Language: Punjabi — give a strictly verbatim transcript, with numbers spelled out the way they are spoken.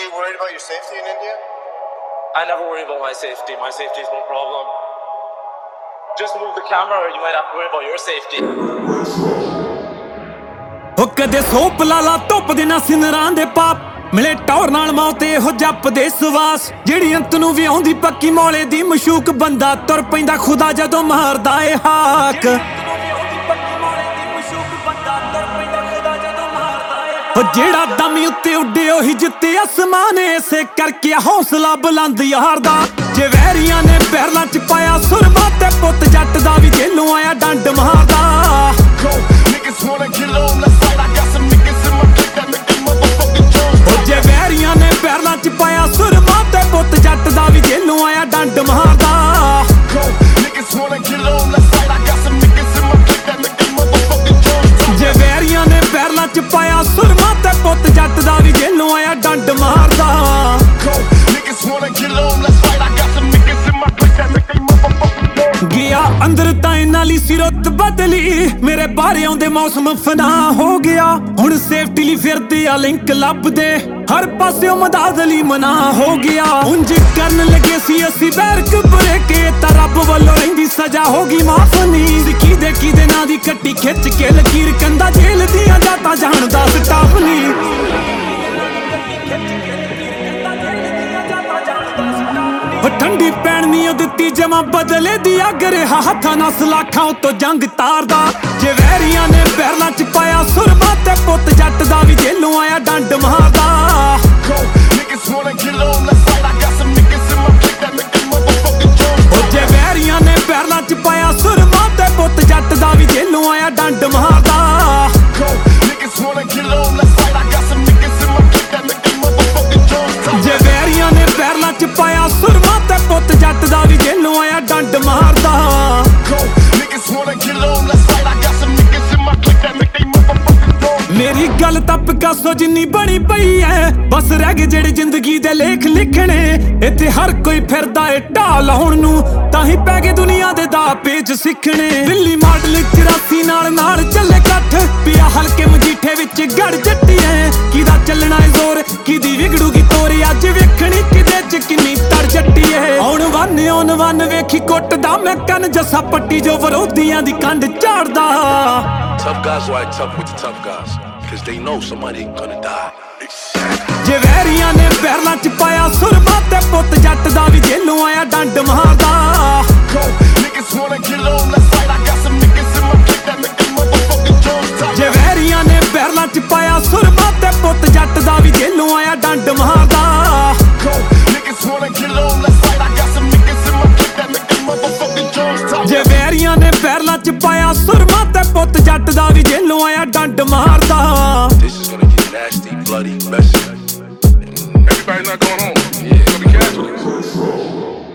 you worried about your safety in India? I never worry about my safety. My safety is no problem. Just move the camera or you might have to worry about your safety. ਹੋ ਕਦੇ ਸੋਪ ਲਾਲਾ ਧੁੱਪ ਦੇ ਨਾ ਸਿੰਦਰਾਂ ਦੇ ਪਾਪ ਮਿਲੇ ਟੌਰ ਨਾਲ ਮੌਤ ਇਹੋ ਜਪਦੇ ਸਵਾਸ ਜਿਹੜੀ ਅੰਤ ਨੂੰ ਵੀ ਆਉਂਦੀ ਪੱਕੀ ਮੌਲੇ ਦੀ ਮਸ਼ੂਕ ਬੰਦਾ ਤੁਰ ਪੈਂਦਾ ਖੁਦਾ ਜਦੋਂ ਮਾਰਦਾ ਏ ਹਾਕ ਉਹ ਜਿਹੜਾ ਦਮ ਉੱਤੇ ਉੱਡੇ ਉਹੀ ਜਿੱਤੇ ਅਸਮਾਨ ਇਸੇ ਕਰਕੇ ਹੌਸਲਾ ਬੁਲੰਦ ਯਾਰ ਦਾ ਜੇ ਵੈਰੀਆਂ ਨੇ ਪੈਰਾਂ ਚ ਪਾਇਆ ਸੁਰਮਾ ਤੇ ਪੁੱਤ ਜੱਟ ਦਾ ਵੀ ਜੇਲੋਂ ਆਇਆ ਡੰਡ ਮਾਰਦਾ ਉਹ ਜੇ ਵੈਰੀਆਂ ਨੇ ਪੈਰਾਂ ਚ ਪਾਇਆ ਸੁਰਮਾ ਤੇ ਪੁੱਤ ਜੱਟ ਦਾ ਵੀ ਜੇਲੋਂ ਆਇਆ ਡੰਡ ਮਾਰਦਾ ਜੇ ਵੈਰੀਆਂ ਨੇ ਪੈਰਾਂ ਚ ਪਾਇਆ ਸੁਰਮਾ ਤੇ ਪੁੱਤ ਜੱਟ ਦਾ ਵੀ ਜੇਲੋਂ ਆਇਆ ਡੰਡ ਮਾਰਦਾ ਗਿਆ ਅੰਦਰ ਤਾਂ ਇਹਨਾਂ ਲਈ ਸਿਰਤ ਬਦਲੀ ਮੇਰੇ ਬਾਰੇ ਆਉਂਦੇ ਮੌਸਮ ਫਨਾ ਹੋ ਗਿਆ ਹੁਣ ਸੇਫਟੀ ਲਈ ਫਿਰਦੇ ਆ ਲਿੰਕ ਲੱਭਦੇ ਹਰ ਪਾਸਿਓਂ ਮਦਦ ਲਈ ਮਨਾ ਹੋ ਗਿਆ ਉਂਝ ਕਰਨ ਲੱਗੇ ਸੀ ਅਸੀਂ ਬੈਰਕ ਬਰੇਕੇ ਤਾਂ ਰੱਬ ਵੱਲੋਂ ਰਹਿੰਦੀ ਸਜ਼ਾ ਹੋ ਗਈ ਮਾਫ ਨਹੀਂ ਸਿੱਕੀ ਦੇ ਕਿਦੇ ਨਾਂ ਦੀ ਕੱਟੀ ਖਿੱਚ ਕੇ ਲਕੀਰ ਕੰਦਾ ਜੇਲ੍ਹ ਦੀਆਂ ਜਾਤਾਂ ਜਾਣਦਾ ਸਟਾਫ ਨਹੀਂ ਠੰਡੀ ਪੈਣ ਨਹੀਂ ਦਿੱਤੀ ਜਮਾ ਬਦਲੇ ਦੀ ਅੱਗ ਰਿਹਾ ਹੱਥਾਂ ਨਾਲ ਸਲਾਖਾਂ ਉਤੋਂ ਜੰਗ ਤਾਰਦਾ ਜੇ ਵੈਰੀਆਂ ਨੇ ਪੈਰਾਂ ਚ ਪਾਇਆ ਸੁਰਮਾ ਤੇ ਪੁੱਤ ਜੱਟ ਦਾ ਵੀ ਜੇਲੋਂ ਆਇਆ ਡੰਡ ਮਾਰਦਾ ਉਹ ਜੇ ਵੈਰੀਆਂ ਨੇ ਪੈਰਾਂ ਚ ਪਾਇਆ ਸੁਰਮਾ ਤੇ ਪੁੱਤ ਜੱਟ ਦਾ ਵੀ ਜੇਲੋਂ ਆਇਆ ਡੰਡ ਮਾਰਦਾ ਜੇ ਵੈਰੀਆਂ ਨੇ ਪੈਰਾਂ ਚ ਪਾਇਆ ਸੁਰਮਾ ਤੇ ਪੁੱਤ ਜੱਟ ਦਾ ਵੀ ਜੇਲੋਂ ਆਇਆ ਡੰਡ ਮਾਰਦਾ ਮੇਰੀ ਗੱਲ ਤਾਂ ਪਿਕਾਸੋ ਜਿੰਨੀ ਬਣੀ ਪਈ ਐ ਬਸ ਰਹਿ ਗਏ ਜਿਹੜੇ ਜ਼ਿੰਦਗੀ ਦੇ ਲੇਖ ਲਿਖਣੇ ਇੱਥੇ ਹਰ ਕੋਈ ਫਿਰਦਾ ਏ ਢਾਹ ਲਾਉਣ ਨੂੰ ਤਾਂ ਹੀ ਪੈ ਗਏ ਦੁਨੀਆ ਦੇ ਦਾ ਪੇਜ ਸਿੱਖਣੇ ਦਿੱਲੀ ਮਾਡਲ ਚੁਰਾਸੀ ਨਾਲ ਨਾਲ ਚੱਲੇ ਕੱਠ ਪਿਆ ਹਲਕੇ ਮਜੀਠੇ ਵਿੱਚ ਗੜ ਜੱਟੀ ਐ ਕਿਦਾ ਚੱਲਣਾ ਏ ਜ਼ੋਰ ਕਿਦੀ ਵਿਗੜੂਗੀ ਤੋਰੇ ਅੱਜ ਵੇਖਣੀ ਕਿਦੇ ਚ ਕਿੰਨੀ ਤੜ ਜੱਟੀ ਐ ਆਉਣ ਵੰਨ ਆਉਣ ਵੰਨ ਵੇਖੀ ਕੁੱਟਦਾ ਮੈਂ ਕੰਨ ਜੱਸਾ ਪੱਟੀ ਜੋ ਵਿਰੋਧੀਆਂ ਦੀ ਕੰਡ ਝਾੜਦਾ Tough guys ride tough with the tough guys, cause they know somebody gonna die. ਜੇ ਵੈਰੀਆਂ ਨੇ ਪੈਰਾਂ ਚ ਪਾਇਆ ਸੁਰਮਾ ਤੇ ਪੁੱਤ ਜੱਟ ਦਾ ਵੀ ਜੇਲੋਂ ਆਇਆ ਡੰਡ ਮਾਰਦਾ ਜੇ ਵੈਰੀਆਂ ਨੇ ਪੈਰਾਂ ਚ ਪਾਇਆ ਸੁਰਮਾ ਤੇ ਪੁੱਤ ਜੱਟ ਦਾ ਵੀ ਜੇਲੋਂ ਆਇਆ ਡੰਡ ਮਾਰਦਾ ਜੇ ਵੈਰੀਆਂ ਨੇ ਪੈਰਾਂ ਚ ਪਾਇਆ ਸੁਰਮਾ ਤੇ ਪੁੱਤ ਜੱਟ ਦਾ ਵੀ ਜੇਲੋਂ ਆਇਆ ਡੰਡ ਮਾਰਦਾ This is gonna get nasty, bloody, messy. Everybody's not going home. Yeah, it's gonna be casualties.